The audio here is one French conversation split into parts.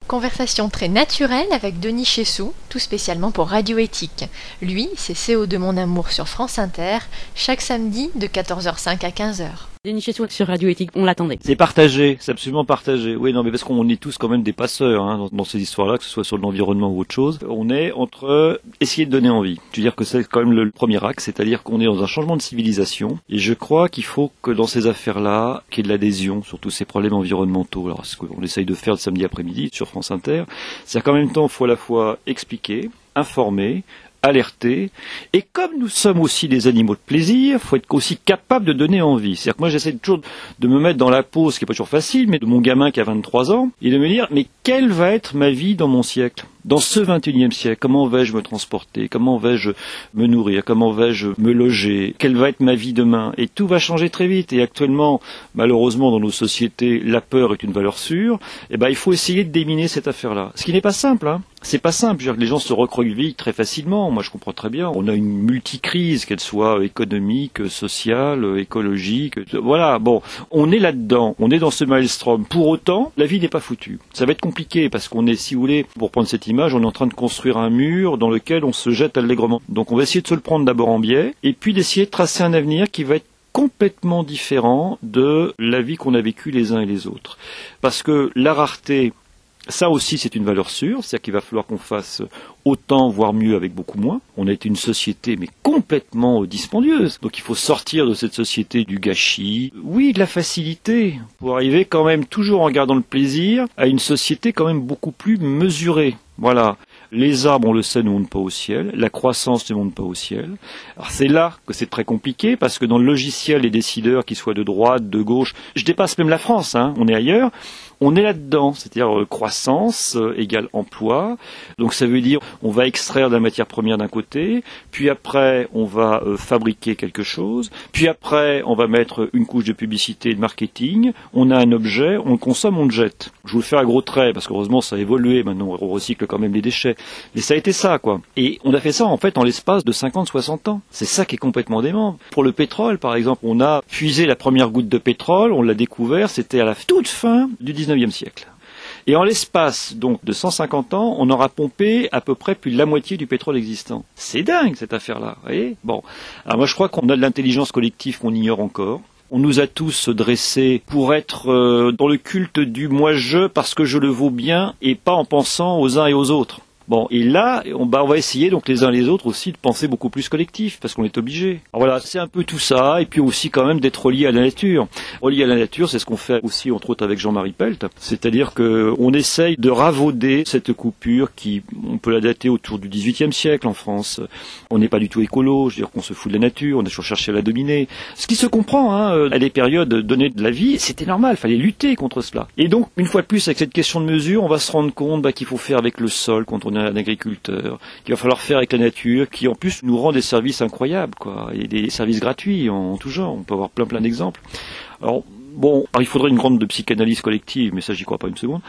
Conversation très naturelle avec Denis Chessou, tout spécialement pour Radio Éthique. Lui, c'est CO2 Mon Amour sur France Inter, chaque samedi de 14h05 à 15h. Denis Chessou sur Radio Éthique, on l'attendait. C'est partagé, c'est absolument partagé. Oui, non, mais parce qu'on est tous quand même des passeurs dans ces histoires-là, que ce soit sur l'environnement ou autre chose. On est entre essayer de donner envie. Je veux dire que c'est quand même le premier axe, c'est-à-dire qu'on est dans un changement de civilisation. Et je crois qu'il faut que dans ces affaires-là, qu'il y ait de l'adhésion sur tous ces problèmes environnementaux. Alors, ce qu'on essaye de faire le samedi après-midi sur France Inter, c'est qu'en même temps, il faut à la fois expliquer, informer, alerter, et comme nous sommes aussi des animaux de plaisir, il faut être aussi capable de donner envie. C'est-à-dire que moi j'essaie toujours de me mettre dans la peau, ce qui n'est pas toujours facile, mais de mon gamin qui a 23 ans, et de me dire, mais quelle va être ma vie dans mon siècle ? Dans ce 21e siècle, comment vais-je me transporter? Comment vais-je me nourrir? Comment vais-je me loger? Quelle va être ma vie demain? Et tout va changer très vite. Et actuellement, malheureusement, dans nos sociétés, la peur est une valeur sûre. Eh ben, il faut essayer de déminer cette affaire-là. Ce qui n'est pas simple, hein. C'est pas simple. Je veux dire que les gens se recroquevillent très facilement. Moi, je comprends très bien. On a une multicrise, qu'elle soit économique, sociale, écologique. Voilà. Bon. On est là-dedans. On est dans ce maelstrom. Pour autant, la vie n'est pas foutue. Ça va être compliqué parce qu'on est, si vous voulez, pour prendre cette image, on est en train de construire un mur dans lequel on se jette allègrement. Donc on va essayer de se le prendre d'abord en biais, et puis d'essayer de tracer un avenir qui va être complètement différent de la vie qu'on a vécue les uns et les autres. Parce que la rareté, ça aussi c'est une valeur sûre, c'est-à-dire qu'il va falloir qu'on fasse autant, voire mieux avec beaucoup moins. On a été une société mais complètement dispendieuse. Donc il faut sortir de cette société du gâchis, oui, de la facilité, pour arriver quand même, toujours en gardant le plaisir, à une société quand même beaucoup plus mesurée. Voilà. Les arbres, on le sait, ne montent pas au ciel. La croissance ne monte pas au ciel. Alors c'est là que c'est très compliqué, parce que dans le logiciel, les décideurs, qu'ils soient de droite, de gauche, je dépasse même la France, hein, on est ailleurs, on est là-dedans, c'est-à-dire croissance égale emploi. Donc ça veut dire on va extraire de la matière première d'un côté, puis après on va fabriquer quelque chose, puis après on va mettre une couche de publicité et de marketing, on a un objet, on le consomme, on le jette. Je vous le fais à gros traits, parce qu'heureusement ça a évolué, maintenant on recycle quand même les déchets. Mais ça a été ça, quoi. Et on a fait ça, en fait, en l'espace de 50-60 ans. C'est ça qui est complètement dément. Pour le pétrole, par exemple, on a puisé la première goutte de pétrole, on l'a découvert, c'était à la toute fin du 19e siècle. Et en l'espace, donc, de 150 ans, on aura pompé à peu près plus de la moitié du pétrole existant. C'est dingue, cette affaire-là, vous voyez ? Bon. Alors moi, je crois qu'on a de l'intelligence collective qu'on ignore encore. On nous a tous dressés pour être dans le culte du moi-je parce que je le vaux bien et pas en pensant aux uns et aux autres. Bon, et là, on va essayer donc les uns les autres aussi de penser beaucoup plus collectif, parce qu'on est obligé. Alors voilà, c'est un peu tout ça, et puis aussi quand même d'être relié à la nature. Relié à la nature, c'est ce qu'on fait aussi entre autres avec Jean-Marie Pelt, c'est-à-dire que on essaye de ravauder cette coupure qui, on peut la dater autour du XVIIIe siècle en France. On n'est pas du tout écolo, je veux dire qu'on se fout de la nature, on a toujours cherché à la dominer. Ce qui se comprend, hein, à des périodes données de la vie, c'était normal, il fallait lutter contre cela. Et donc, une fois de plus, avec cette question de mesure, on va se rendre compte qu'il faut faire avec le sol quand on est un agriculteur, qu'il va falloir faire avec la nature, qui en plus nous rend des services incroyables, quoi, et des services gratuits en tout genre. On peut avoir plein d'exemples. Alors, bon, il faudrait une grande psychanalyse collective, mais ça, j'y crois pas une seconde.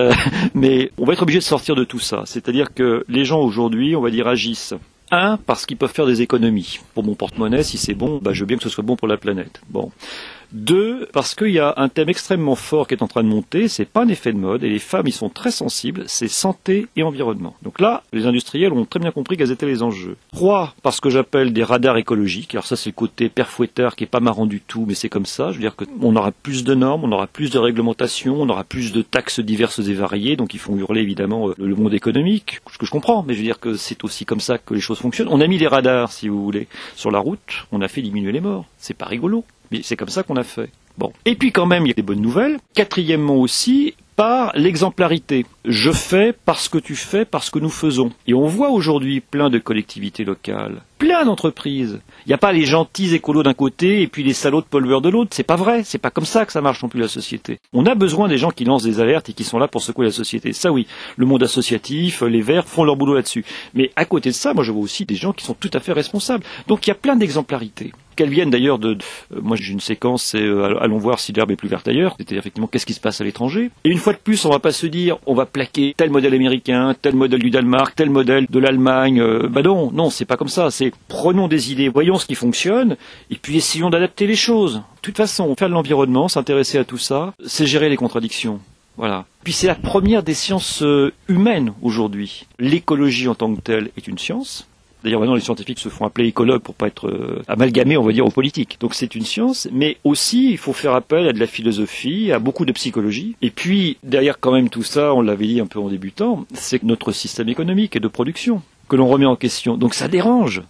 Mais on va être obligé de sortir de tout ça. C'est-à-dire que les gens aujourd'hui, on va dire, agissent. Un, parce qu'ils peuvent faire des économies. Pour mon porte-monnaie, si c'est bon, je veux bien que ce soit bon pour la planète. Bon. Deux, parce qu'il y a un thème extrêmement fort qui est en train de monter, c'est pas un effet de mode, et les femmes y sont très sensibles, c'est santé et environnement. Donc là, les industriels ont très bien compris quels étaient les enjeux. Trois, parce que j'appelle des radars écologiques, alors ça c'est le côté père Fouettard qui est pas marrant du tout, mais c'est comme ça, je veux dire qu'on aura plus de normes, on aura plus de réglementations, on aura plus de taxes diverses et variées, donc ils font hurler évidemment le monde économique, ce que je comprends, mais je veux dire que c'est aussi comme ça que les choses fonctionnent. On a mis des radars, si vous voulez, sur la route, on a fait diminuer les morts, c'est pas rigolo. Mais c'est comme ça qu'on a fait. Bon. Et puis quand même, il y a des bonnes nouvelles. Quatrièmement aussi, par l'exemplarité. Je fais parce que tu fais, parce que nous faisons. Et on voit aujourd'hui plein de collectivités locales, plein d'entreprises. Il n'y a pas les gentils écolos d'un côté et puis les salauds de pollueurs de l'autre. C'est pas vrai. C'est pas comme ça que ça marche non plus la société. On a besoin des gens qui lancent des alertes et qui sont là pour secouer la société. Ça oui, le monde associatif, les Verts font leur boulot là-dessus. Mais à côté de ça, moi je vois aussi des gens qui sont tout à fait responsables. Donc il y a plein d'exemplarité. Qu'elles viennent d'ailleurs moi j'ai une séquence, c'est allons voir si l'herbe est plus verte ailleurs. C'était effectivement qu'est-ce qui se passe à l'étranger. Et une fois de plus, on va pas se dire on va plaquer tel modèle américain, tel modèle du Danemark, tel modèle de l'Allemagne. Non, c'est pas comme ça. C'est prenons des idées, voyons ce qui fonctionne, et puis essayons d'adapter les choses. De toute façon, faire de l'environnement, s'intéresser à tout ça, c'est gérer les contradictions. Voilà. Puis c'est la première des sciences humaines aujourd'hui. L'écologie en tant que telle est une science. D'ailleurs, maintenant, les scientifiques se font appeler écologues pour pas être amalgamés, on va dire, aux politiques. Donc c'est une science, mais aussi, il faut faire appel à de la philosophie, à beaucoup de psychologie. Et puis, derrière quand même tout ça, on l'avait dit un peu en débutant, c'est notre système économique et de production que l'on remet en question. Donc ça dérange.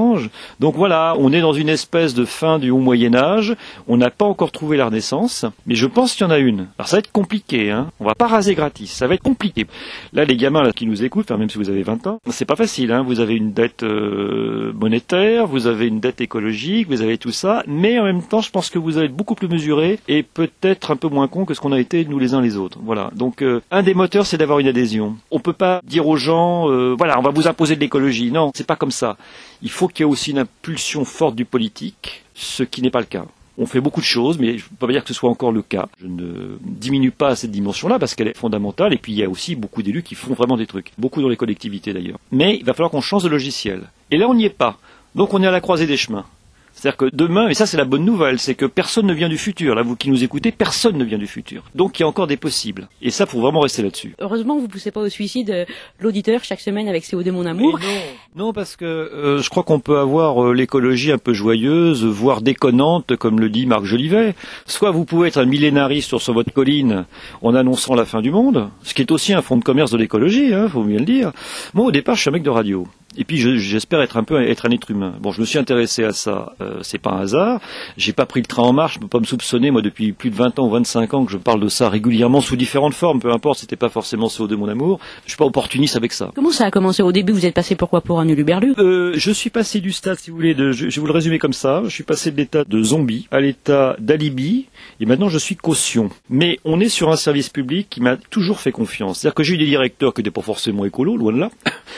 Donc voilà, on est dans une espèce de fin du haut Moyen-Âge, on n'a pas encore trouvé la Renaissance, mais je pense qu'il y en a une. Alors ça va être compliqué, hein. On va pas raser gratis, ça va être compliqué. Là, les gamins là, qui nous écoutent, même si vous avez 20 ans, c'est pas facile, hein. Vous avez une dette monétaire, vous avez une dette écologique, vous avez tout ça, mais en même temps, je pense que vous allez être beaucoup plus mesurés et peut-être un peu moins cons que ce qu'on a été nous les uns les autres. Voilà. Donc un des moteurs, c'est d'avoir une adhésion. On peut pas dire aux gens, voilà, on va vous imposer de l'écologie. Non, c'est pas comme ça. Il faut qu'il y ait aussi une impulsion forte du politique, ce qui n'est pas le cas. On fait beaucoup de choses, mais je ne peux pas dire que ce soit encore le cas. Je ne diminue pas cette dimension-là parce qu'elle est fondamentale. Et puis il y a aussi beaucoup d'élus qui font vraiment des trucs. Beaucoup dans les collectivités d'ailleurs. Mais il va falloir qu'on change de logiciel. Et là, on n'y est pas. Donc on est à la croisée des chemins. C'est-à-dire que demain, et ça c'est la bonne nouvelle, c'est que personne ne vient du futur. Là, vous qui nous écoutez, personne ne vient du futur. Donc il y a encore des possibles. Et ça, faut vraiment rester là-dessus. Heureusement, vous poussez pas au suicide l'auditeur chaque semaine avec CO2 Mon Amour. Non, parce que je crois qu'on peut avoir l'écologie un peu joyeuse, voire déconnante, comme le dit Marc Jolivet. Soit vous pouvez être un millénariste sur votre colline en annonçant la fin du monde, ce qui est aussi un fonds de commerce de l'écologie, hein, faut bien le dire. Moi, au départ, je suis un mec de radio. Et puis j'espère être un être humain. Bon, je me suis intéressé à ça, c'est pas un hasard. J'ai pas pris le train en marche, je peux pas me soupçonner, moi depuis plus de 20 ans ou 25 ans que je parle de ça régulièrement sous différentes formes, peu importe, c'était pas forcément CO2 Mon Amour. Je suis pas opportuniste avec ça. Comment ça a commencé au début? Vous êtes passé pourquoi pour un uluberlu? Je suis passé du stade, si vous voulez, je vais vous le résumer comme ça, je suis passé de l'état de zombie à l'état d'alibi, et maintenant je suis caution. Mais on est sur un service public qui m'a toujours fait confiance. C'est-à-dire que j'ai eu des directeurs qui n'étaient pas forcément écolos, loin de là,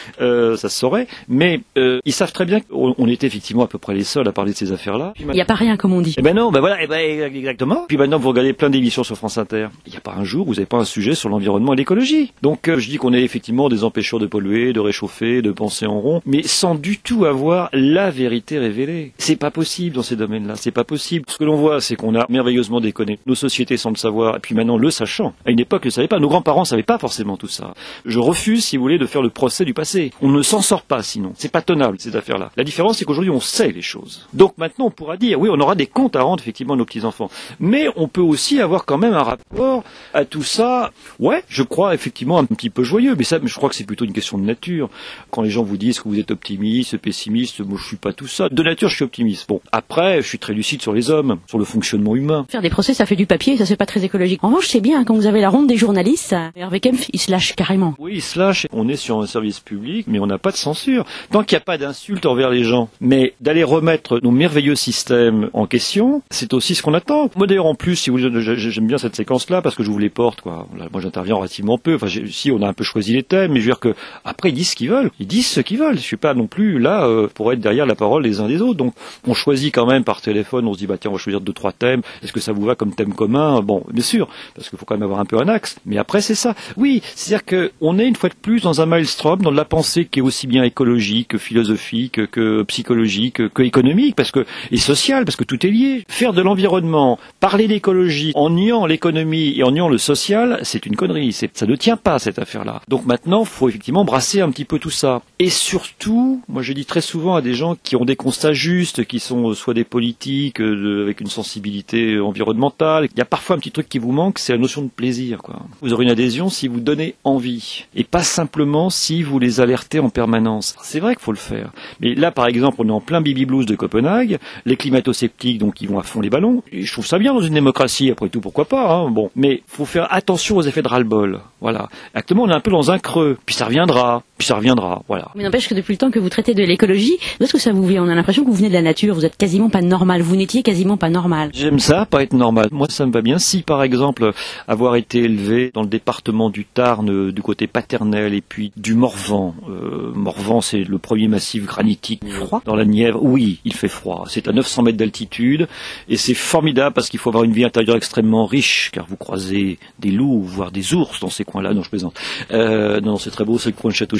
ça se saurait, mais ils savent très bien qu'on était effectivement à peu près les seuls à parler de ces affaires-là. Il n'y a pas rien, comme on dit. Eh ben non, ben voilà, exactement. Puis maintenant, vous regardez plein d'émissions sur France Inter. Il n'y a pas un jour où vous n'avez pas un sujet sur l'environnement et l'écologie. Donc je dis qu'on est effectivement des empêcheurs de polluer, de réchauffer, de penser en rond, mais sans du tout avoir la vérité révélée. C'est pas possible dans ces domaines-là, c'est pas possible. Ce que l'on voit, c'est qu'on a merveilleusement déconné nos sociétés sans le savoir, et puis maintenant le sachant. À une époque, ils ne savaient pas, nos grands-parents ne savaient pas forcément tout ça. Je refuse, si vous voulez, de faire le procès du passé. On ne s'en sort pas sinon. C'est pas tenable, ces affaires-là. La différence, c'est qu'aujourd'hui, on sait les choses. Donc maintenant, on pourra dire, oui, on aura des comptes à rendre, effectivement, à nos petits-enfants. Mais on peut aussi avoir quand même un rapport à tout ça. Ouais, je crois, effectivement, un petit peu joyeux. Mais ça, je crois que c'est plutôt une question de nature. Quand les gens vous disent que vous êtes optimiste, pessimiste, moi, je suis pas tout ça. De nature, je suis optimiste. Bon, après, je suis très lucide sur les hommes, sur le fonctionnement humain. Faire des procès, ça fait du papier, ça c'est pas très écologique. En revanche, c'est bien, quand vous avez la ronde des journalistes, Hervé Kempf, il se lâche carrément. Oui, il se lâche. On est sur un service public, mais on n'a pas de censure. Tant qu'il n'y a pas d'insulte envers les gens, mais d'aller remettre nos merveilleux systèmes en question, c'est aussi ce qu'on attend. Moi d'ailleurs en plus, si vous voulez, j'aime bien cette séquence-là parce que je vous les porte, quoi. Là, moi j'interviens relativement peu. Enfin, si on a un peu choisi les thèmes, mais je veux dire que après ils disent ce qu'ils veulent. Ils disent ce qu'ils veulent. Je suis pas non plus là pour être derrière la parole des uns des autres. Donc on choisit quand même par téléphone. On se dit bah tiens, on va choisir 2-3 thèmes. Est-ce que ça vous va comme thème commun? Bon, bien sûr, parce qu'il faut quand même avoir un peu un axe. Mais après c'est ça. Oui, c'est-à-dire que on est une fois de plus dans un maelstrom, dans de la pensée qui est aussi bien écologique que philosophique, que psychologique, que économique, parce que et social, parce que tout est lié. Faire de l'environnement, parler d'écologie en niant l'économie et en niant le social, c'est une connerie. Ça ne tient pas cette affaire-là. Donc maintenant, il faut effectivement brasser un petit peu tout ça. Et surtout, moi je dis très souvent à des gens qui ont des constats justes, qui sont soit des politiques avec une sensibilité environnementale, il y a parfois un petit truc qui vous manque, c'est la notion de plaisir, quoi. Vous aurez une adhésion si vous donnez envie, et pas simplement si vous les alertez en permanence. C'est vrai qu'il faut le faire. Mais là, par exemple, on est en plein baby blues de Copenhague, les climato-sceptiques, donc, ils vont à fond les ballons. Et je trouve ça bien dans une démocratie, après tout, pourquoi pas, hein. Bon. Mais faut faire attention aux effets de ras-le-bol. Voilà. Actuellement, on est un peu dans un creux. Puis ça reviendra. Voilà. Mais n'empêche que depuis le temps que vous traitez de l'écologie, d'où est-ce que ça vous vient? On a l'impression que vous venez de la nature, vous êtes quasiment pas normal. Vous n'étiez quasiment pas normal. J'aime ça, pas être normal. Moi, ça me va bien. Si, par exemple, avoir été élevé dans le département du Tarn, du côté paternel, et puis du Morvan. Morvan, c'est le premier massif granitique Froid dans la Nièvre. Oui, il fait froid. C'est à 900 mètres d'altitude et c'est formidable parce qu'il faut avoir une vie intérieure extrêmement riche car vous croisez des loups, voire des ours dans ces coins-là. Non, je plaisante. Non, c'est très beau, c'est le coin de Château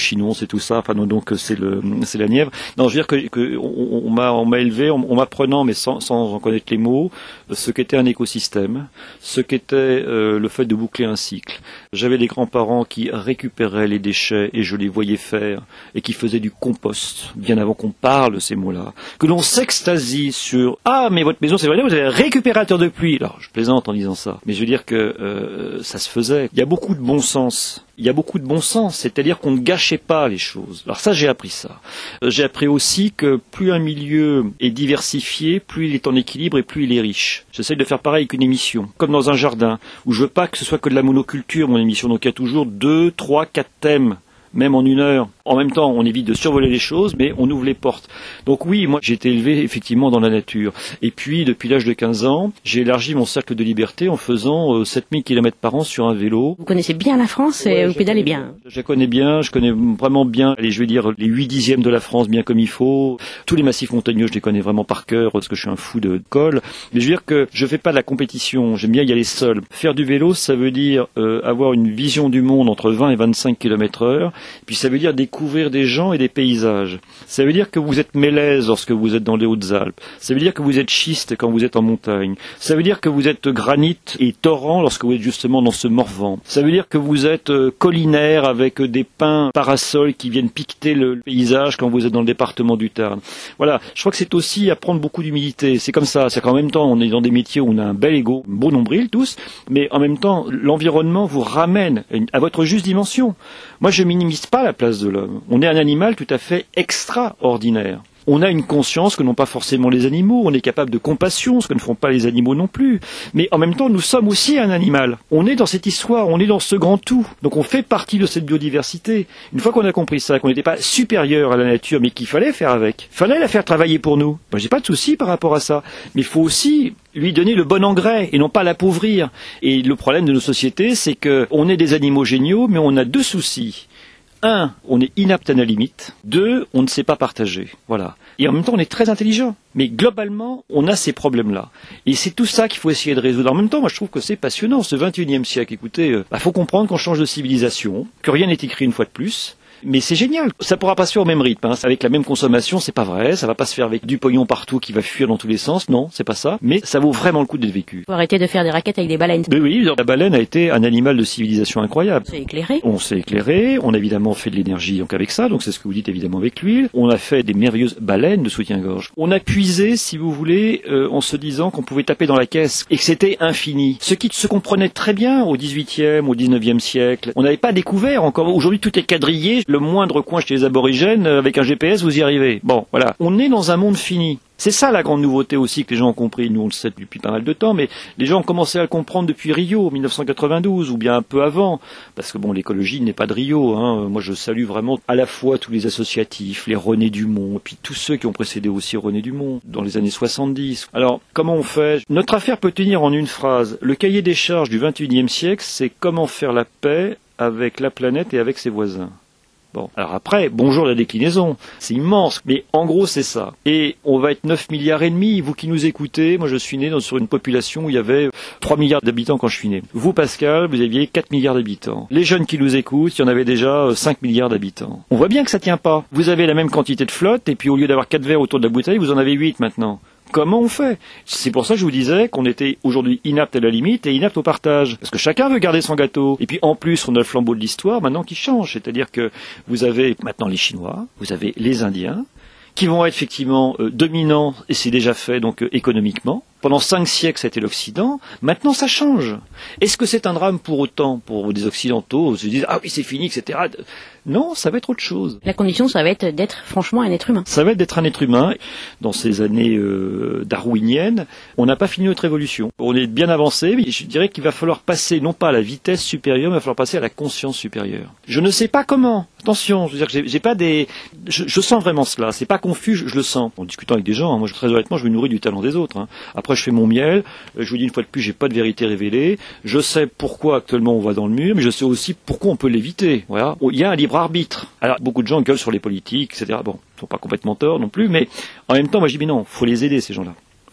Chinon, c'est tout ça. Enfin non, donc c'est la Nièvre. Non, je veux dire que on m'a élevé en m'apprenant, mais sans en connaître les mots, ce qu'était un écosystème, ce qu'était le fait de boucler un cycle. J'avais des grands-parents qui récupéraient les déchets et je les voyais faire et qui faisaient du compost bien avant qu'on parle de ces mots-là. Que l'on s'extasie sur ah mais votre maison c'est vrai, vous avez un récupérateur de pluie. Alors je plaisante en disant ça, mais je veux dire que ça se faisait. Il y a beaucoup de bon sens. C'est-à-dire qu'on ne gâchait pas les choses. Alors ça, j'ai appris ça. J'ai appris aussi que plus un milieu est diversifié, plus il est en équilibre et plus il est riche. J'essaie de faire pareil avec une émission, comme dans un jardin, où je veux pas que ce soit que de la monoculture, mon émission. Donc il y a toujours 2, 3, 4 thèmes, même en 1 heure. En même temps, on évite de survoler les choses, mais on ouvre les portes. Donc oui, moi j'ai été élevé effectivement dans la nature. Et puis, depuis l'âge de 15 ans, j'ai élargi mon cercle de liberté en faisant 7000 km par an sur un vélo. Vous connaissez bien la France et vous pédalez bien. Je connais bien, je connais vraiment bien, allez, je vais dire les 8/10 de la France bien comme il faut. Tous les massifs montagneux, je les connais vraiment par cœur parce que je suis un fou de col. Mais je veux dire que je fais pas de la compétition, j'aime bien y aller seul. Faire du vélo, ça veut dire avoir une vision du monde entre 20 et 25 km/h. Puis ça veut dire découvrir des gens et des paysages. Ça veut dire que vous êtes mélèze lorsque vous êtes dans les Hautes-Alpes. Ça veut dire que vous êtes schiste quand vous êtes en montagne. Ça veut dire que vous êtes granit et torrent lorsque vous êtes justement dans ce Morvan. Ça veut dire que vous êtes collinaire avec des pins parasols qui viennent piqueter le paysage quand vous êtes dans le département du Tarn. Voilà, je crois que c'est aussi apprendre beaucoup d'humilité. C'est comme ça, c'est qu'en même temps on est dans des métiers où on a un bel ego, un beau nombril tous, mais en même temps l'environnement vous ramène à votre juste dimension. Moi je minimise pas la place de l'homme. On est un animal tout à fait extraordinaire. On a une conscience que n'ont pas forcément les animaux, on est capable de compassion, ce que ne font pas les animaux non plus. Mais en même temps, nous sommes aussi un animal. On est dans cette histoire, on est dans ce grand tout. Donc on fait partie de cette biodiversité. Une fois qu'on a compris ça, qu'on n'était pas supérieur à la nature, mais qu'il fallait faire avec, fallait la faire travailler pour nous. Moi, j'ai pas de souci par rapport à ça. Mais il faut aussi lui donner le bon engrais et non pas l'appauvrir. Et le problème de nos sociétés, c'est qu'on est des animaux géniaux, mais on a 2 soucis. 1, on est inapte à la limite. 2, on ne sait pas partager. Voilà. Et en même temps, on est très intelligent. Mais globalement, on a ces problèmes-là. Et c'est tout ça qu'il faut essayer de résoudre. En même temps, moi, je trouve que c'est passionnant, ce 21e siècle. Écoutez, faut comprendre qu'on change de civilisation, que rien n'est écrit une fois de plus. Mais c'est génial. Ça pourra pas se faire au même rythme, hein. Avec la même consommation, c'est pas vrai. Ça va pas se faire avec du pognon partout qui va fuir dans tous les sens. Non, c'est pas ça. Mais ça vaut vraiment le coup d'être vécu. Faut arrêter de faire des raquettes avec des baleines. Mais oui, la baleine a été un animal de civilisation incroyable. On s'est éclairé. On s'est éclairé. On a évidemment fait de l'énergie donc avec ça. Donc c'est ce que vous dites évidemment avec l'huile. On a fait des merveilleuses baleines de soutien-gorge. On a puisé, si vous voulez, en se disant qu'on pouvait taper dans la caisse et que c'était infini. Ce qui se comprenait très bien au 18e, au 19e siècle. On n'avait pas découvert encore. Aujourd'hui, tout est quadrillé. Le moindre coin chez les aborigènes, avec un GPS, vous y arrivez. Bon, voilà. On est dans un monde fini. C'est ça la grande nouveauté aussi que les gens ont compris. Nous, on le sait depuis pas mal de temps, mais les gens ont commencé à le comprendre depuis Rio, 1992, ou bien un peu avant. Parce que bon, l'écologie n'est pas de Rio, hein. Moi, je salue vraiment à la fois tous les associatifs, les René Dumont, et puis tous ceux qui ont précédé aussi René Dumont, dans les années 70. Alors, comment on fait? Notre affaire peut tenir en une phrase. Le cahier des charges du 21e siècle, c'est comment faire la paix avec la planète et avec ses voisins. Bon, alors après, bonjour la déclinaison, c'est immense, mais en gros c'est ça. Et on va être 9 milliards et demi, vous qui nous écoutez, moi je suis né sur une population où il y avait 3 milliards d'habitants quand je suis né. Vous Pascal, vous aviez 4 milliards d'habitants. Les jeunes qui nous écoutent, il y en avait déjà 5 milliards d'habitants. On voit bien que ça tient pas. Vous avez la même quantité de flotte, et puis au lieu d'avoir 4 verres autour de la bouteille, vous en avez 8 maintenant. Comment on fait? C'est pour ça que je vous disais qu'on était aujourd'hui inapte à la limite et inapte au partage. Parce que chacun veut garder son gâteau. Et puis en plus, on a le flambeau de l'histoire maintenant qui change. C'est-à-dire que vous avez maintenant les Chinois, vous avez les Indiens, qui vont être effectivement dominants, et c'est déjà fait donc économiquement. Pendant 5 siècles, c'était l'Occident. Maintenant, ça change. Est-ce que c'est un drame pour autant pour des Occidentaux? Ils se disent, ah oui, c'est fini, etc. Non, ça va être autre chose. La condition, ça va être d'être franchement un être humain. Ça va être d'être un être humain. Dans ces années darwiniennes, on n'a pas fini notre évolution. On est bien avancé, mais je dirais qu'il va falloir passer, non pas à la vitesse supérieure, mais il va falloir passer à la conscience supérieure. Je ne sais pas comment. Attention, je veux dire que j'ai pas des... Je sens vraiment cela. C'est pas confus, je le sens. En discutant avec des gens, hein, moi, très honnêtement, je me nourris du talent des autres. Hein. Après, je fais mon miel. Je vous dis une fois de plus, j'ai pas de vérité révélée. Je sais pourquoi actuellement on va dans le mur, mais je sais aussi pourquoi on peut l'éviter. Voilà. Il y a un libre arbitre. Alors, beaucoup de gens gueulent sur les politiques, etc. Bon, ils sont pas complètement tort non plus, mais en même temps, moi, je dis, mais non, faut les aider, ces gens-là.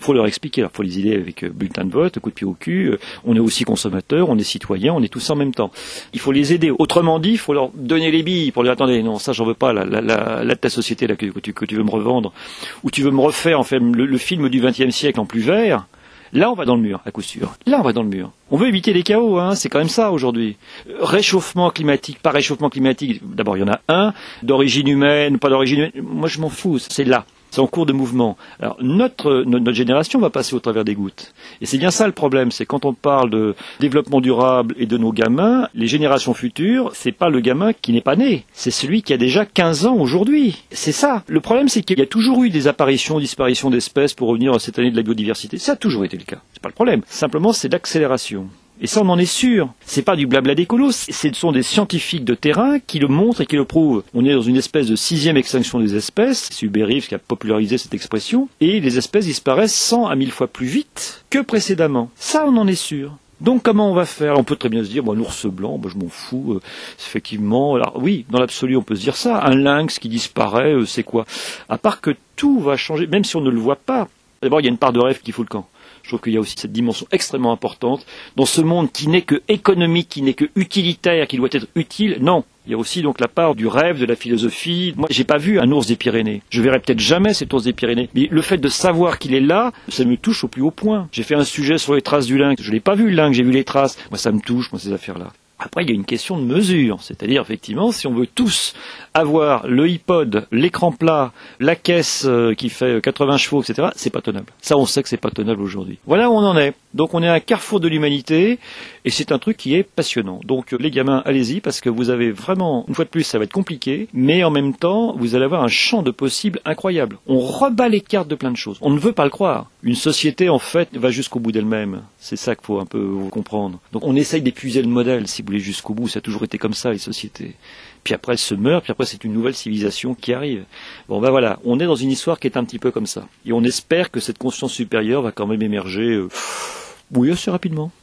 Faut leur expliquer. Alors, faut les aider avec bulletin de vote, coup de pied au cul. On est aussi consommateurs, on est citoyens, on est tous en même temps. Il faut les aider. Autrement dit, il faut leur donner les billes pour dire attendez, non, ça j'en veux pas. Là de ta société là que tu veux me revendre, ou tu veux me refaire en fait le film du XXe siècle en plus vert. Là, on va dans le mur, à coup sûr. Là, on va dans le mur. On veut éviter les chaos, hein, c'est quand même ça aujourd'hui. Réchauffement climatique, pas réchauffement climatique. D'abord, il y en a un, d'origine humaine, pas d'origine humaine. Moi, je m'en fous, c'est là. C'est en cours de mouvement. Alors, notre génération va passer au travers des gouttes. Et c'est bien ça le problème, c'est quand on parle de développement durable et de nos gamins, les générations futures, c'est pas le gamin qui n'est pas né, c'est celui qui a déjà 15 ans aujourd'hui. C'est ça. Le problème, c'est qu'il y a toujours eu des apparitions, disparitions d'espèces pour revenir à cette année de la biodiversité. Ça a toujours été le cas. C'est pas le problème. Simplement, c'est l'accélération. Et ça, on en est sûr. C'est pas du blabla d'écolo, ce sont des scientifiques de terrain qui le montrent et qui le prouvent. On est dans une espèce de 6e extinction des espèces. C'est Hubert Reeves qui a popularisé cette expression. Et les espèces disparaissent 100 à 1000 fois plus vite que précédemment. Ça, on en est sûr. Donc comment on va faire? On peut très bien se dire, l'ours blanc, je m'en fous, effectivement. Alors oui, dans l'absolu, on peut se dire ça. Un lynx qui disparaît, c'est quoi? À part que tout va changer, même si on ne le voit pas. D'abord, il y a une part de rêve qui fout le camp. Je trouve qu'il y a aussi cette dimension extrêmement importante dans ce monde qui n'est que économique, qui n'est que utilitaire, qui doit être utile. Non. Il y a aussi donc la part du rêve, de la philosophie. Moi, j'ai pas vu un ours des Pyrénées. Je verrai peut-être jamais cet ours des Pyrénées. Mais le fait de savoir qu'il est là, ça me touche au plus haut point. J'ai fait un sujet sur les traces du lynx. Je l'ai pas vu le lynx, j'ai vu les traces. Moi, ça me touche, ces affaires-là. Après, il y a une question de mesure, c'est-à-dire effectivement, si on veut tous avoir le iPod, l'écran plat, la caisse qui fait 80 chevaux, etc., c'est pas tenable. Ça, on sait que c'est pas tenable aujourd'hui. Voilà où on en est. Donc, on est à un carrefour de l'humanité, et c'est un truc qui est passionnant. Donc, les gamins, allez-y, parce que vous avez vraiment, une fois de plus, ça va être compliqué, mais en même temps, vous allez avoir un champ de possibles incroyable. On rebat les cartes de plein de choses. On ne veut pas le croire. Une société, en fait, va jusqu'au bout d'elle-même. C'est ça qu'il faut un peu comprendre. Donc, on essaye d'épuiser le modèle, si vous voulez, jusqu'au bout. Ça a toujours été comme ça, les sociétés. Puis après, elles se meurent, puis après, c'est une nouvelle civilisation qui arrive. Bon, voilà, on est dans une histoire qui est un petit peu comme ça. Et on espère que cette conscience supérieure va quand même émerger, oui, assez rapidement.